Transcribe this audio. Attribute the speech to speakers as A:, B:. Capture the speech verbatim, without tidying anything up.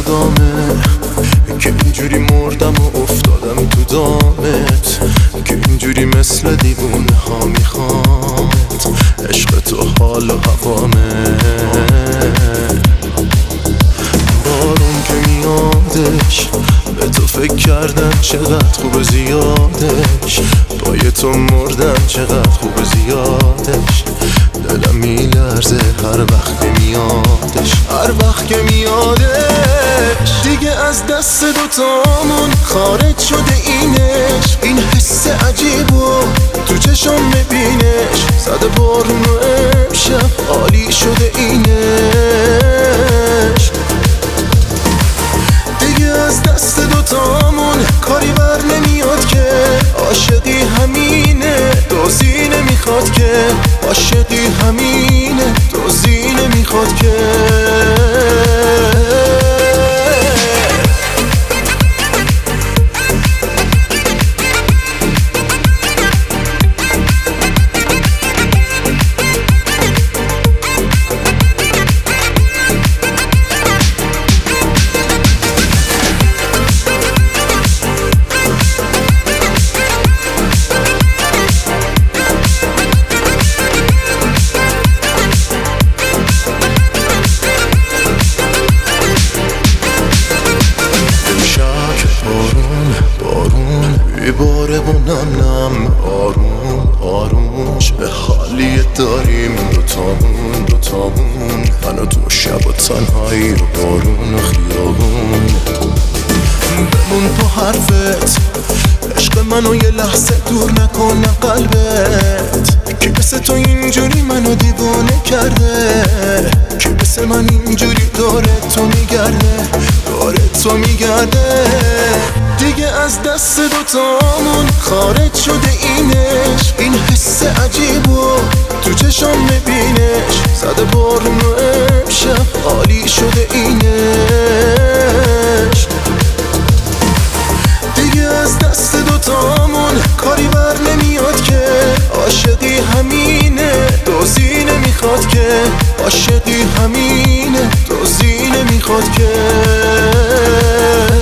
A: صدامه که اینجوری مردم و افتادم تو دامت، که اینجوری مثل دیوونه ها میخوامت. عشق تو حال و هوامه، بارون که میادش به تو فکر کردم چقدر خوب زیادش، پای تو مردم چقدر خوب زیادش. دلم میلرزه هر وقت که میادش، هر وقت که میادش. دیگه از دست دوتامون خارج شده اینش، این حس عجیبو تو چشم میبینش. زده بارون و امشب عالی شده اینش. دیگه از دست دوتامون کاری بر نمیاد که، عاشقی همینه دوزی نمیخواد که، عاشقی همینه دوزی نمیخواد که. باره و نم نم آروم آروم، چه حالی داریم دوتامون دوتامون. من و تو شب و تنهایی و بارون و خیابون. بمون تو حرفت عشق منو یه لحظه دور نکنه قلبت، که مثل تو اینجوری منو دیوانه کرده، که مثل من اینجوری داره تو میگرده داره تو میگرده. دیگه از دست دوتامون خارج شده اینش، این حس عجیبو تو چشم میبینش. زده بارون و امشب عالی شده اینش. دیگه از دست دوتامون کاری بر نمیاد که، عاشقی همینه دوزی نمیخواد که، عاشقی همینه دوزی نمیخواد که.